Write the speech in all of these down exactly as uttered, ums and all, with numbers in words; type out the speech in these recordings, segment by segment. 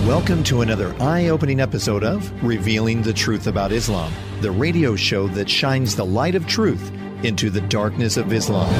Welcome to another eye-opening episode of Revealing the Truth About Islam, the radio show that shines the light of truth into the darkness of Islam.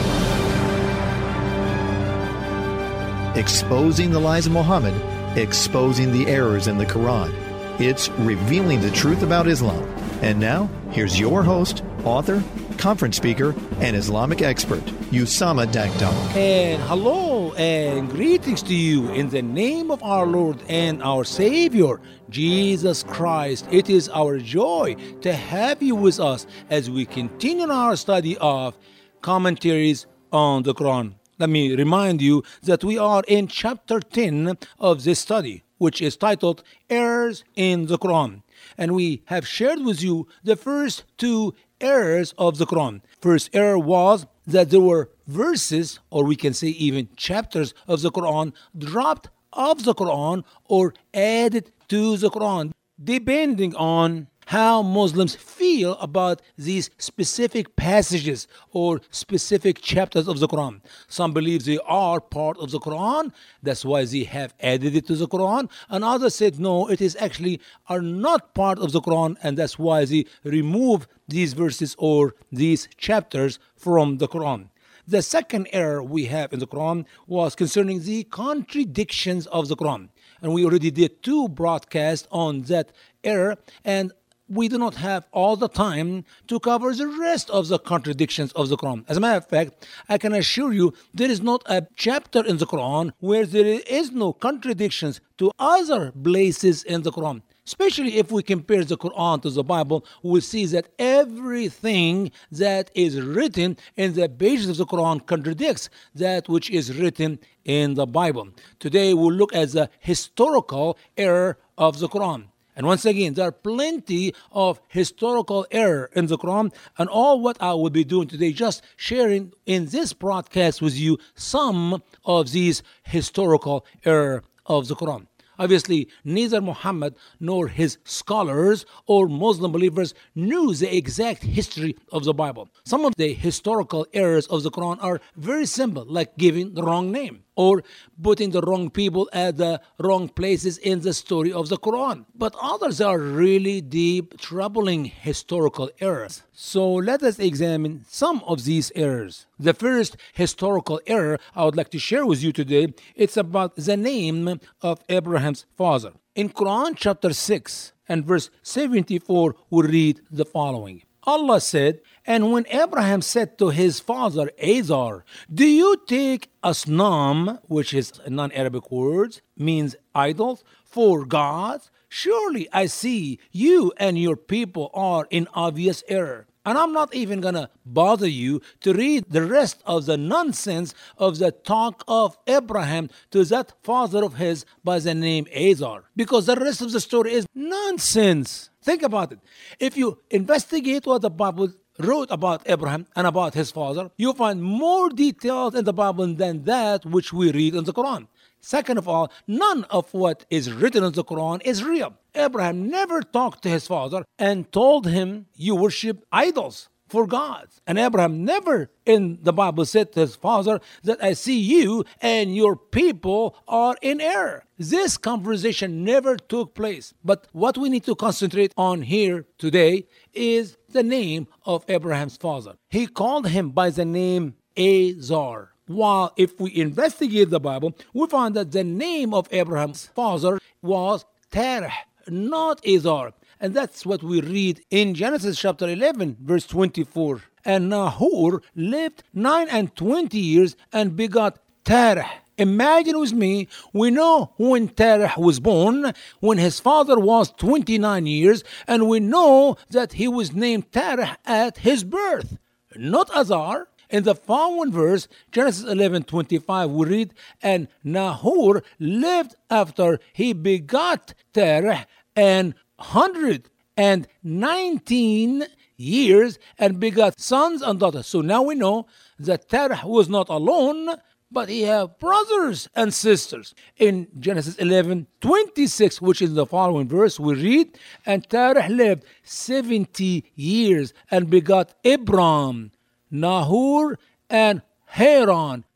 Exposing the lies of Muhammad, exposing the errors in the Quran. It's Revealing the Truth About Islam. And now, here's your host, author, conference speaker, and Islamic expert, Usama Dagdar. And hello and greetings to you in the name of our Lord and our Savior, Jesus Christ. It is our joy to have you with us as we continue our study of commentaries on the Quran. Let me remind you that we are in chapter ten of this study, which is titled Errors in the Quran. And we have shared with you the first two errors of the Quran. First error was that there were verses, or we can say even chapters of the Quran, dropped off the Quran or added to the Quran, depending on how Muslims feel about these specific passages or specific chapters of the Quran. Some believe they are part of the Quran, that's why they have added it to the Quran, and others said no, it is actually are not part of the Quran, and that's why they remove these verses or these chapters from the Quran. The second error we have in the Quran was concerning the contradictions of the Quran, and we already did two broadcasts on that error, and we do not have all the time to cover the rest of the contradictions of the Quran. As a matter of fact, I can assure you there is not a chapter in the Quran where there is no contradictions to other places in the Quran. Especially if we compare the Quran to the Bible, we'll see that everything that is written in the pages of the Quran contradicts that which is written in the Bible. Today we'll look at the historical error of the Quran. And once again, there are plenty of historical error in the Quran, and all what I will be doing today, just sharing in this broadcast with you some of these historical error of the Quran. Obviously, neither Muhammad nor his scholars or Muslim believers knew the exact history of the Bible. Some of the historical errors of the Quran are very simple, like giving the wrong name or putting the wrong people at the wrong places in the story of the Quran. But others are really deep, troubling historical errors. So let us examine some of these errors. The first historical error I would like to share with you today, it's about the name of Abraham's father. In Quran chapter six and verse seventy-four, we read the following. Allah said, and when Abraham said to his father Azar, do you take asnam, which is a non-Arabic word, means idols, for gods? Surely I see you and your people are in obvious error. And I'm not even going to bother you to read the rest of the nonsense of the talk of Abraham to that father of his by the name Azar, because the rest of the story is nonsense. Think about it. If you investigate what the Bible wrote about Abraham and about his father, you find more details in the Bible than that which we read in the Quran. Second of all, none of what is written in the Quran is real. Abraham never talked to his father and told him, you worship idols for gods. And Abraham never in the Bible said to his father that I see you and your people are in error. This conversation never took place. But what we need to concentrate on here today is the name of Abraham's father. He called him by the name Azar. While if we investigate the Bible, we find that the name of Abraham's father was Terah, not Azar. And that's what we read in Genesis chapter eleven, verse twenty-four. And Nahor lived nine and twenty years and begot Terah. Imagine with me, we know when Terah was born, when his father was twenty-nine years, and we know that he was named Terah at his birth, not Azar. In the following verse, Genesis eleven twenty-five, we read, and Nahor lived after he begot Terah and hundred and nineteen years and begot sons and daughters. So now we know that Terah was not alone, but he had brothers and sisters. In Genesis eleven twenty-six, which is the following verse, we read, and Terah lived seventy years and begot Abram, Nahor, and Haran.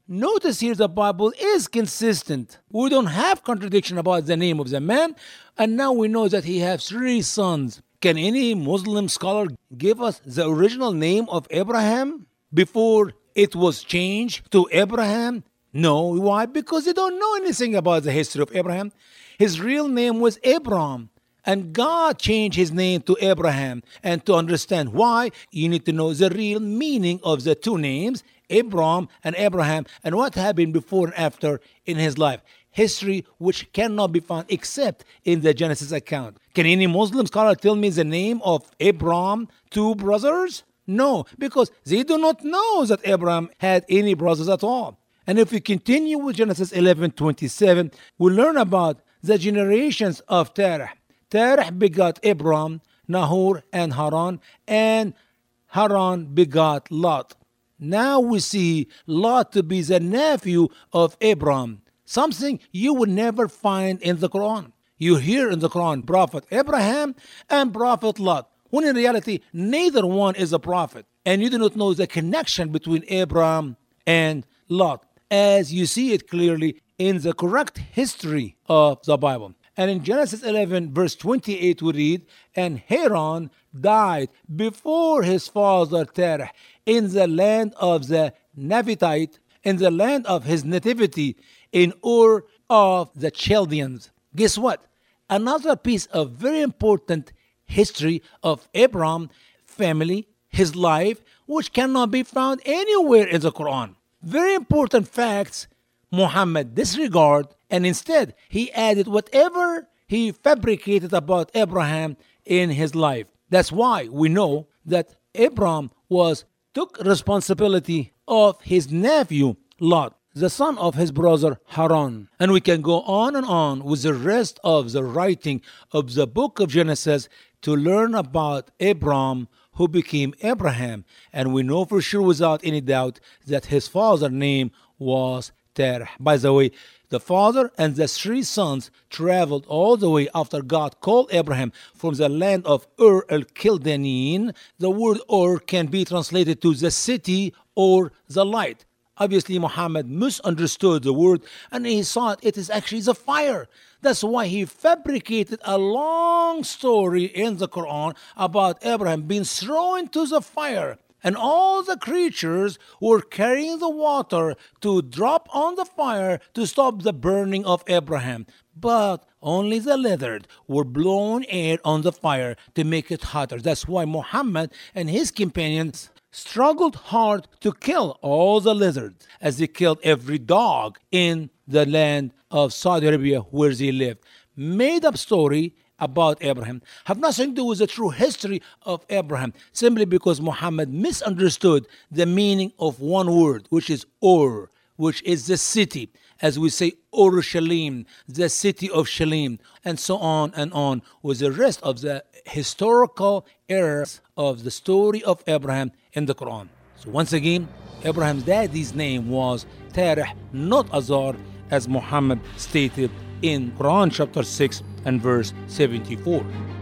Notice here the Bible is consistent. We don't have contradiction about the name of the man, and now we know that he has three sons. Can any Muslim scholar give us the original name of Abraham before it was changed to Abraham? No. Why? Because they don't know anything about the history of Abraham. His real name was Abram, and God changed his name to Abraham. And to understand why, you need to know the real meaning of the two names, Abram and Abraham, and what happened before and after in his life. History which cannot be found except in the Genesis account. Can any Muslim scholar tell me the name of Abram, two brothers? No, because they do not know that Abraham had any brothers at all. And if we continue with Genesis eleven twenty-seven, we learn about the generations of Terah. Terah begot Abram, Nahor, and Haran, and Haran begot Lot. Now we see Lot to be the nephew of Abram, something you would never find in the Quran. You hear in the Quran Prophet Abraham and Prophet Lot, when in reality neither one is a prophet, and you do not know the connection between Abram and Lot, as you see it clearly in the correct history of the Bible. And in Genesis eleven verse twenty-eight we read, and Haran died before his father Terah in the land of the Navitite, in the land of his nativity, in Ur of the Chaldeans. Guess what? Another piece of very important history of Abraham family, his life, which cannot be found anywhere in the Quran. Very important facts Muhammad disregarded, and instead he added whatever he fabricated about Abraham in his life. That's why we know that Abraham was took responsibility of his nephew Lot, the son of his brother Haran. And we can go on and on with the rest of the writing of the book of Genesis to learn about Abraham, who became Abraham. And we know for sure without any doubt that his father's name was Terah. By the way, the father and the three sons traveled all the way after God called Abraham from the land of Ur al-Chaldean. The word Ur can be translated to the city or the light. Obviously, Muhammad misunderstood the word and he thought it is actually the fire. That's why he fabricated a long story in the Quran about Abraham being thrown into the fire. And all the creatures were carrying the water to drop on the fire to stop the burning of Abraham. But only the lizards were blowing air on the fire to make it hotter. That's why Muhammad and his companions struggled hard to kill all the lizards, as they killed every dog in the land of Saudi Arabia where they lived. Made up story about Abraham have nothing to do with the true history of Abraham, simply because Muhammad misunderstood the meaning of one word, which is Ur, which is the city, as we say Urushalim, the city of Shalim, and so on and on with the rest of the historical errors of the story of Abraham in the Quran. So once again, Abraham's daddy's name was Terah, not Azar, as Muhammad stated in Quran chapter six and verse seventy-four.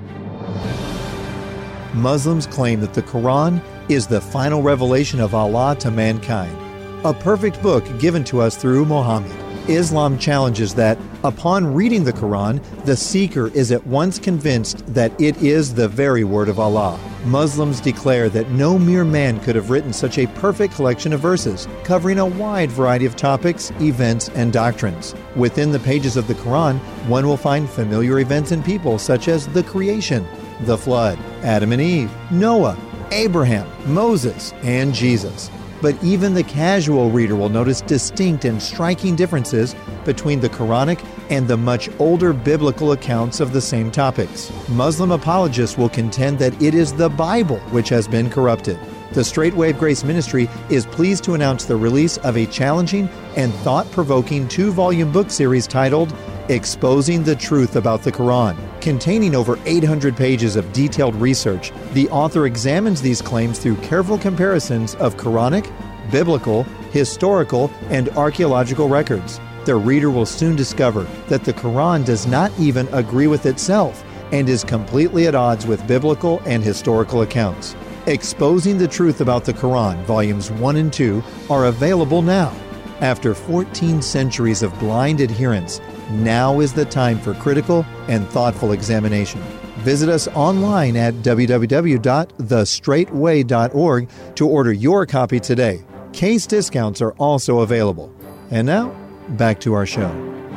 Muslims claim that the Quran is the final revelation of Allah to mankind, a perfect book given to us through Muhammad. Islam challenges that, upon reading the Quran, the seeker is at once convinced that it is the very word of Allah. Muslims declare that no mere man could have written such a perfect collection of verses, covering a wide variety of topics, events, and doctrines. Within the pages of the Quran, one will find familiar events and people such as the creation, the flood, Adam and Eve, Noah, Abraham, Moses, and Jesus. But even the casual reader will notice distinct and striking differences between the Quranic and the much older biblical accounts of the same topics. Muslim apologists will contend that it is the Bible which has been corrupted. The Straight Wave Grace Ministry is pleased to announce the release of a challenging and thought-provoking two-volume book series titled Exposing the Truth About the Quran. Containing over eight hundred pages of detailed research, the author examines these claims through careful comparisons of Quranic, biblical, historical, and archaeological records. The reader will soon discover that the Quran does not even agree with itself and is completely at odds with biblical and historical accounts. Exposing the Truth About the Quran, Volumes one and two, are available now. After fourteen centuries of blind adherence, now is the time for critical and thoughtful examination. Visit us online at w w w dot the straight way dot org to order your copy today. Case discounts are also available. And now, back to our show.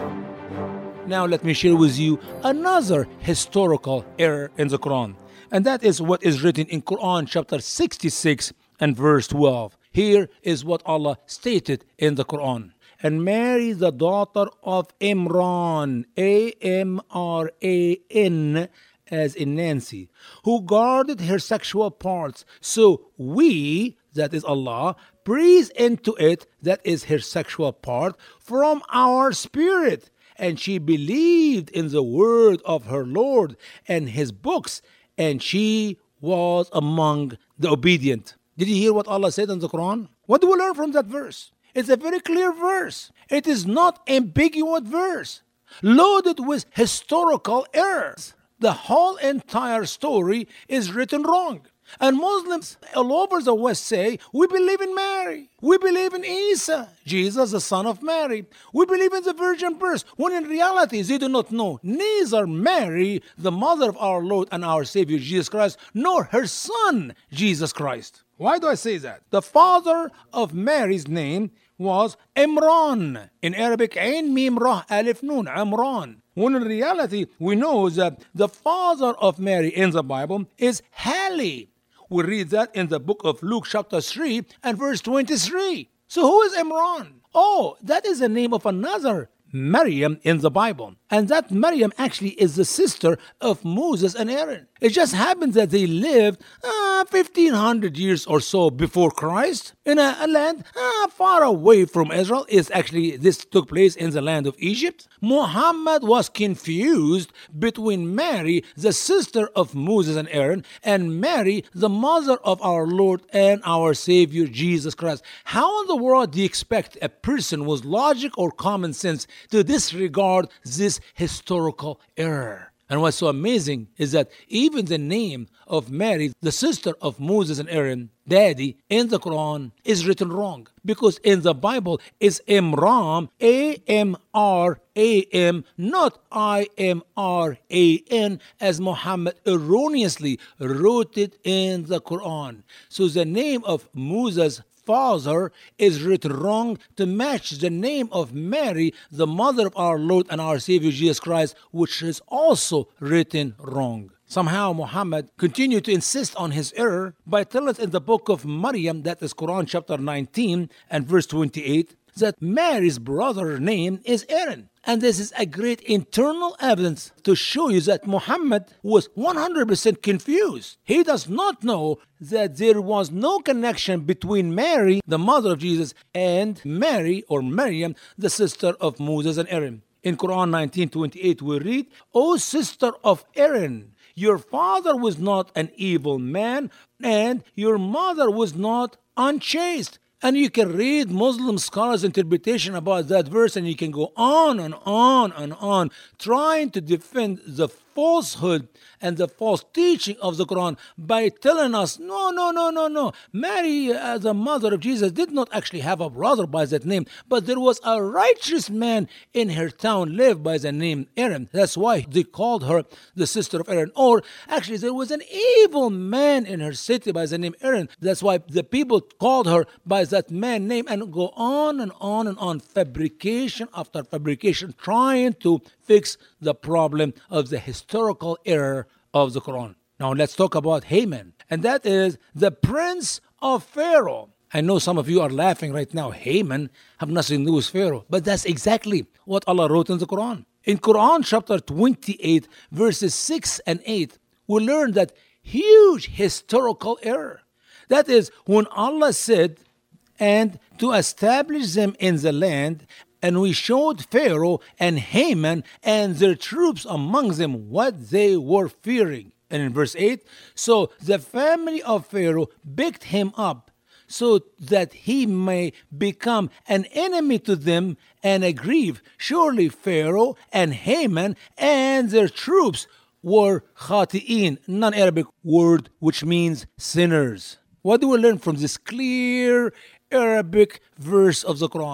Now let me share with you another historical error in the Quran. And that is what is written in Quran chapter sixty-six and verse twelve. Here is what Allah stated in the Quran. And Mary, the daughter of Imran, A M R A N, as in Nancy, who guarded her sexual parts. So we, that is Allah, breathe into it, that is her sexual part, from our spirit. And she believed in the word of her Lord and his books, and she was among the obedient. Did you hear what Allah said in the Quran? What do we learn from that verse? It's a very clear verse. It is not ambiguous verse, loaded with historical errors. The whole entire story is written wrong. And Muslims all over the West say, we believe in Mary. We believe in Isa, Jesus, the son of Mary. We believe in the virgin birth, when in reality they do not know neither Mary, the mother of our Lord and our Savior Jesus Christ, nor her son, Jesus Christ. Why do I say that? The father of Mary's name was Imran. In Arabic, Ain Mim Rah Alif Nun, Imran. When in reality, we know that the father of Mary in the Bible is Hali. We read that in the book of Luke chapter three and verse twenty-three. So who is Imran? Oh, that is the name of another Maryam in the Bible. And that Maryam actually is the sister of Moses and Aaron. It just happens that they lived uh, fifteen hundred years or so before Christ in a, a land uh, far away from Israel. It's actually, this took place in the land of Egypt. Muhammad was confused between Mary, the sister of Moses and Aaron, and Mary, the mother of our Lord and our Savior Jesus Christ. How in the world do you expect a person with logic or common sense to disregard this historical error? And what's so amazing is that even the name of Mary, the sister of Moses and Aaron, daddy, in the Quran is written wrong. Because in the Bible it's Imram, A M R A M, not I M R A N, as Muhammad erroneously wrote it in the Quran. So the name of Moses' father is written wrong to match the name of Mary, the mother of our Lord and our Savior Jesus Christ, which is also written wrong. Somehow Muhammad continued to insist on his error by telling us in the book of Maryam, that is Quran chapter nineteen and verse twenty-eight, that Mary's brother's name is Aaron. And this is a great internal evidence to show you that Muhammad was one hundred percent confused. He does not know that there was no connection between Mary, the mother of Jesus, and Mary or Maryam, the sister of Moses and Aaron. In Quran nineteen twenty-eight we read, O sister of Aaron, your father was not an evil man, and your mother was not unchaste. And you can read Muslim scholars' interpretation about that verse, and you can go on and on and on, trying to defend the falsehood and the false teaching of the Quran by telling us, no, no, no, no, no. Mary, uh, the mother of Jesus, did not actually have a brother by that name, but there was a righteous man in her town lived by the name Aaron. That's why they called her the sister of Aaron. Or actually, there was an evil man in her city by the name Aaron. That's why the people called her by that man name, and go on and on and on, fabrication after fabrication, trying to fix the problem of the historical error of the Quran. Now let's talk about Haman, and that is the prince of Pharaoh. I know some of you are laughing right now. Haman have nothing to do with Pharaoh, but that's exactly what Allah wrote in the Quran. In Quran chapter twenty-eight, verses six and eight, we learn that huge historical error. That is when Allah said, and to establish them in the land, and we showed Pharaoh and Haman and their troops among them what they were fearing. And in verse eight, so the family of Pharaoh picked him up, so that he may become an enemy to them and a grief. Surely Pharaoh and Haman and their troops were khati'in, non-Arabic word which means sinners. What do we learn from this clear Arabic verse of the Quran?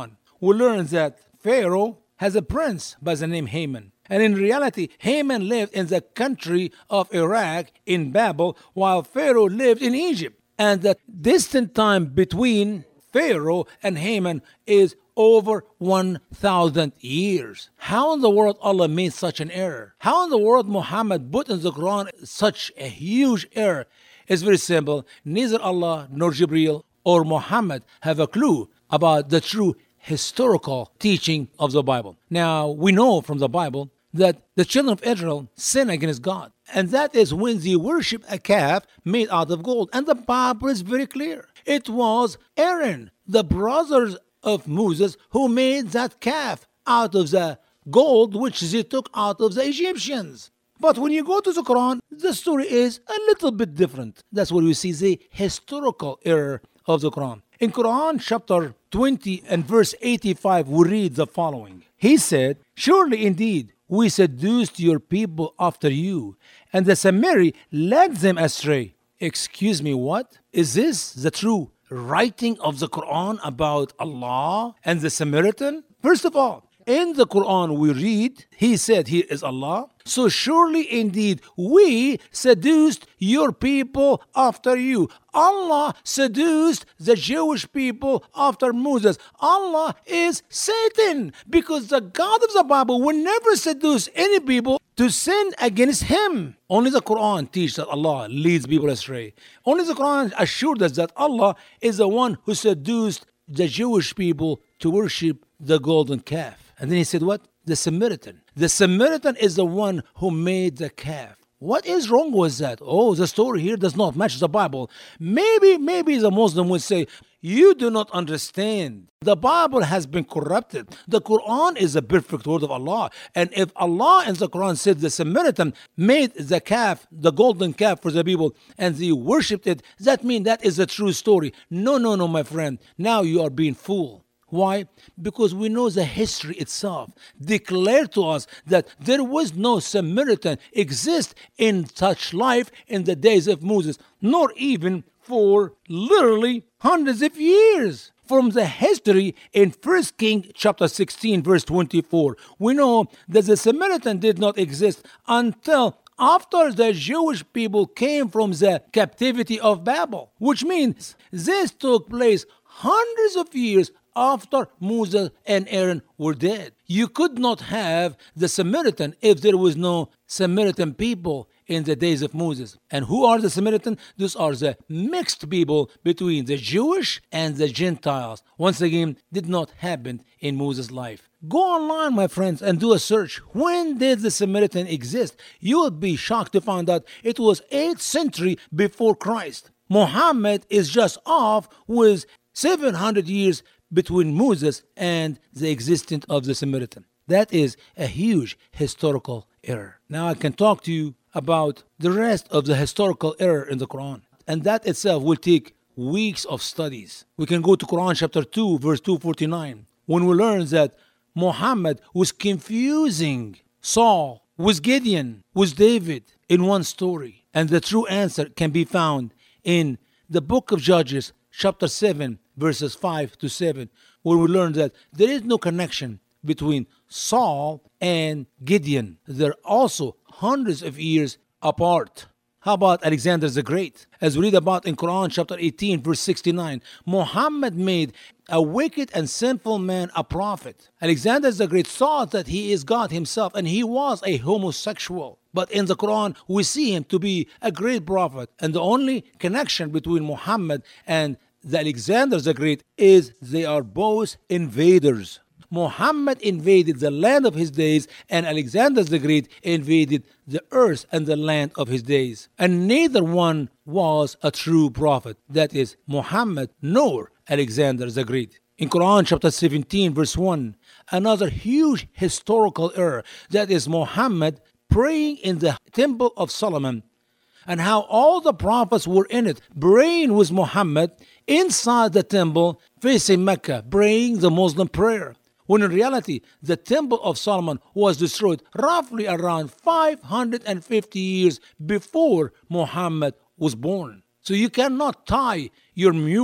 we learn that Pharaoh has a prince by the name Haman. And in reality, Haman lived in the country of Iraq in Babel, while Pharaoh lived in Egypt. And the distant time between Pharaoh and Haman is over one thousand years. How in the world Allah made such an error? How in the world Muhammad put in the Quran such a huge error? It's very simple. Neither Allah nor Jibreel or Muhammad have a clue about the true historical teaching of the Bible. Now, we know from the Bible that the children of Israel sin against God. And that is when they worship a calf made out of gold. And the Bible is very clear. It was Aaron, the brothers of Moses, who made that calf out of the gold which they took out of the Egyptians. But when you go to the Quran, the story is a little bit different. That's where you see the historical error of the Quran. In Quran chapter twenty and verse eighty-five, we read the following. He said, "Surely indeed, we seduced your people after you, and the Samiri led them astray." Excuse me, what? Is this the true writing of the Quran about Allah and the Samaritan? First of all, in the Quran we read, He said, He is Allah. So surely indeed we seduced your people after you. Allah seduced the Jewish people after Moses. Allah is Satan, because the God of the Bible will never seduce any people to sin against Him. Only the Quran teaches that Allah leads people astray. Only the Quran assured us that Allah is the one who seduced the Jewish people to worship the golden calf. And then He said what? The Samaritan. The Samaritan is the one who made the calf. What is wrong with that? Oh, the story here does not match the Bible. Maybe, maybe the Muslim would say, you do not understand. The Bible has been corrupted. The Quran is the perfect word of Allah. And if Allah in the Quran said the Samaritan made the calf, the golden calf for the people, and they worshipped it, that means that is a true story. No, no, no, my friend. Now you are being fooled. Why? Because we know the history itself declared to us that there was no Samaritan exist in such life in the days of Moses, nor even for literally hundreds of years. From the history in First Kings chapter sixteen verse twenty-four, we know that the Samaritan did not exist until after the Jewish people came from the captivity of Babel, which means this took place hundreds of years after Moses and Aaron were dead. You could not have the Samaritan if there was no Samaritan people in the days of Moses. And who are the Samaritan? Those are the mixed people between the Jewish and the Gentiles. Once again, did not happen in Moses' life. Go online, my friends, and do a search. When did the Samaritan exist? You would be shocked to find out it was eighth century before Christ. Muhammad is just off with seven hundred years between Moses and the existence of the Samaritan. That is a huge historical error. Now I can talk to you about the rest of the historical error in the Quran. And that itself will take weeks of studies. We can go to Quran chapter two, verse two forty-nine, when we learn that Muhammad was confusing Saul with Gideon, with David in one story. And the true answer can be found in the book of Judges, chapter seven, verses five to seven, where we learn that there is no connection between Saul and Gideon. They're also hundreds of years apart. How about Alexander the Great? As we read about in Quran chapter eighteen, verse sixty-nine, Muhammad made a wicked and sinful man a prophet. Alexander the Great thought that he is God himself, and he was a homosexual. But in the Quran, we see him to be a great prophet. And the only connection between Muhammad and the Alexander the Great is they are both invaders. Muhammad invaded the land of his days, and Alexander the Great invaded the earth and the land of his days. And neither one was a true prophet. That is, Muhammad nor Alexander the Great. In Quran chapter seventeen, verse one, another huge historical error. That is Muhammad praying in the temple of Solomon, and how all the prophets were in it, praying with Muhammad inside the temple facing Mecca, praying the Muslim prayer. When in reality, the temple of Solomon was destroyed roughly around five hundred fifty years before Muhammad was born. So you cannot tie your mule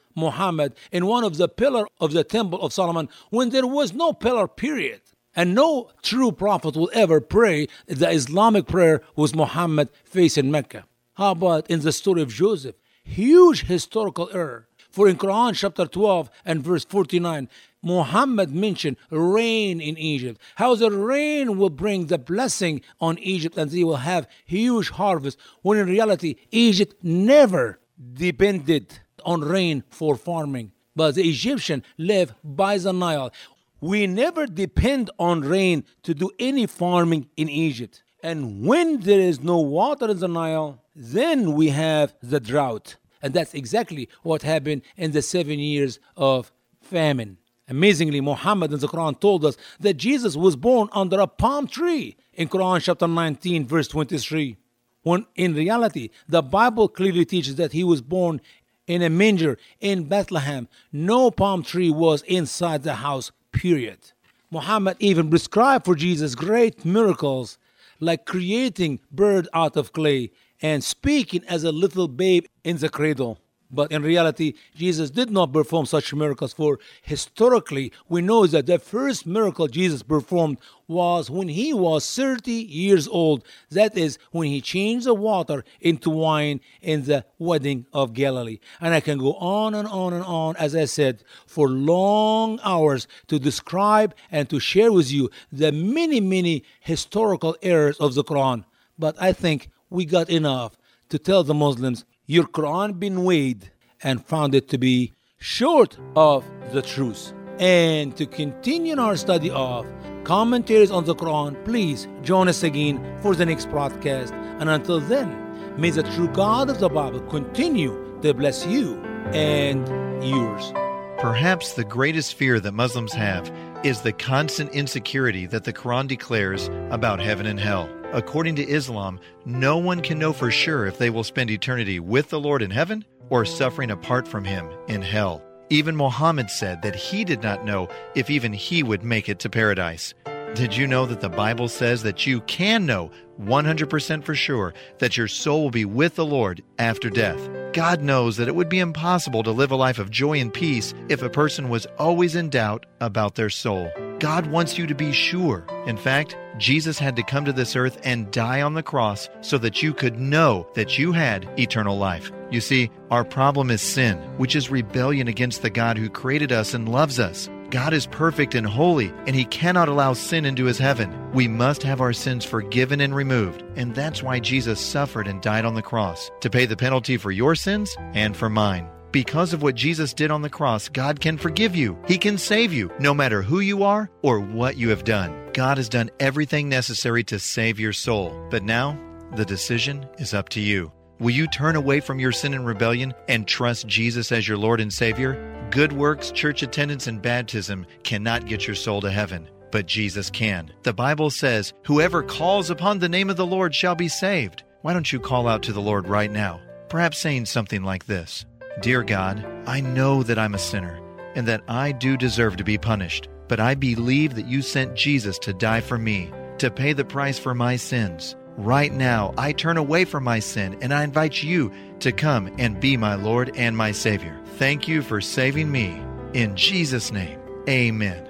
Muhammad in one of the pillars of the Temple of Solomon when there was no pillar, period. And no true prophet will ever pray the Islamic prayer with Muhammad facing Mecca. How about in the story of Joseph? Huge historical error. For in Quran chapter twelve and verse forty-nine, Muhammad mentioned rain in Egypt. How the rain will bring the blessing on Egypt and they will have huge harvest. When in reality, Egypt never depended on rain for farming. But the Egyptian lived by the Nile. We never depend on rain to do any farming in Egypt. And when there is no water in the Nile, then we have the drought. And that's exactly what happened in the seven years of famine. Amazingly, Muhammad in the Quran told us that Jesus was born under a palm tree in Quran chapter nineteen, verse twenty-three. When in reality, the Bible clearly teaches that he was born in a manger in Bethlehem. No palm tree was inside the house, period. Muhammad even prescribed for Jesus great miracles like creating bird out of clay and speaking as a little babe in the cradle. But in reality, Jesus did not perform such miracles, for historically, we know that the first miracle Jesus performed was when he was thirty years old. That is, when he changed the water into wine in the wedding of Galilee. And I can go on and on and on, as I said, for long hours to describe and to share with you the many, many historical errors of the Quran. But I think we got enough to tell the Muslims, your Quran been weighed and found it to be short of the truth. And to continue our study of commentaries on the Quran, please join us again for the next broadcast. And until then, may the true God of the Bible continue to bless you and yours. Perhaps the greatest fear that Muslims have is the constant insecurity that the Quran declares about heaven and hell. According to Islam, no one can know for sure if they will spend eternity with the Lord in heaven or suffering apart from Him in hell. Even Muhammad said that he did not know if even he would make it to paradise. Did you know that the Bible says that you can know one hundred percent for sure that your soul will be with the Lord after death? God knows that it would be impossible to live a life of joy and peace if a person was always in doubt about their soul. God wants you to be sure. In fact, Jesus had to come to this earth and die on the cross so that you could know that you had eternal life. You see, our problem is sin, which is rebellion against the God who created us and loves us. God is perfect and holy, and He cannot allow sin into His heaven. We must have our sins forgiven and removed, and that's why Jesus suffered and died on the cross, to pay the penalty for your sins and for mine. Because of what Jesus did on the cross, God can forgive you. He can save you, no matter who you are or what you have done. God has done everything necessary to save your soul. But now, the decision is up to you. Will you turn away from your sin and rebellion and trust Jesus as your Lord and Savior? Good works, church attendance, and baptism cannot get your soul to heaven, but Jesus can. The Bible says, whoever calls upon the name of the Lord shall be saved. Why don't you call out to the Lord right now? Perhaps saying something like this: Dear God, I know that I'm a sinner and that I do deserve to be punished, but I believe that you sent Jesus to die for me, to pay the price for my sins. Right now, I turn away from my sin and I invite you to come and be my Lord and my Savior. Thank you for saving me. In Jesus' name, amen.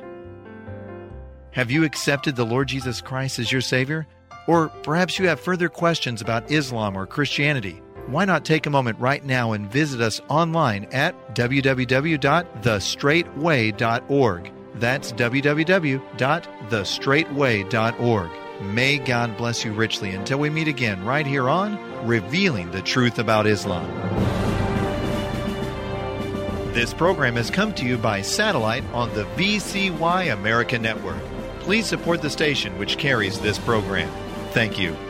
Have you accepted the Lord Jesus Christ as your Savior? Or perhaps you have further questions about Islam or Christianity. Why not take a moment right now and visit us online at w w w dot the straight way dot org. That's w w w dot the straight way dot org. May God bless you richly until we meet again right here on Revealing the Truth About Islam. This program has come to you by satellite on the V C Y America Network. Please support the station which carries this program. Thank you.